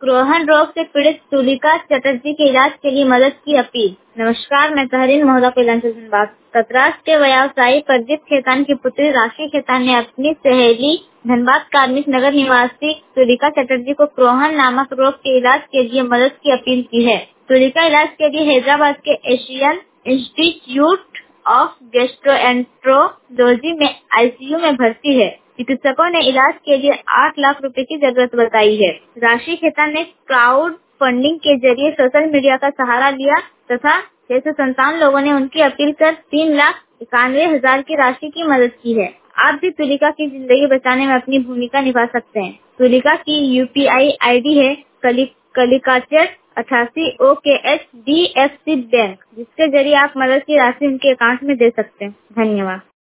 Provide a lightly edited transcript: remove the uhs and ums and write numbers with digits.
Crohn रोग से पीड़ित तुलिका चटर्जी के इलाज के लिए मदद की अपील। नमस्कार, मैं तहरीन मोहल्ला कल्याण से धनबाद। कतरास के व्यवसायी प्रदीप खेतान की पुत्री राशि खेतान ने अपनी सहेली धनबाद कार्मिक नगर निवासी तुलिका चटर्जी को क्रोहन नामक रोग के इलाज के लिए मदद की अपील की है। तुलिका इलाज के लिए हैदराबाद के एशियन इंस्टीट्यूट ऑफ गैस्ट्रोएंट्रोलॉजी में आईसीयू में भर्ती है। चिकित्सकों ने इलाज के लिए 8 लाख रुपए की जरूरत बताई है। राशि खेतान ने क्राउड फंडिंग के जरिए सोशल मीडिया का सहारा लिया तथा 657 लोगों ने उनकी अपील कर 3,91,000 की राशि की मदद की है। आप भी तुलिका की जिंदगी बचाने में अपनी भूमिका निभा सकते हैं। तुलिका की यूपीआई आईडी है कलिकाचर 88 OKH DFC बैंक, जिसके जरिए आप मदद की राशि उनके अकाउंट में दे सकते हैं। धन्यवाद।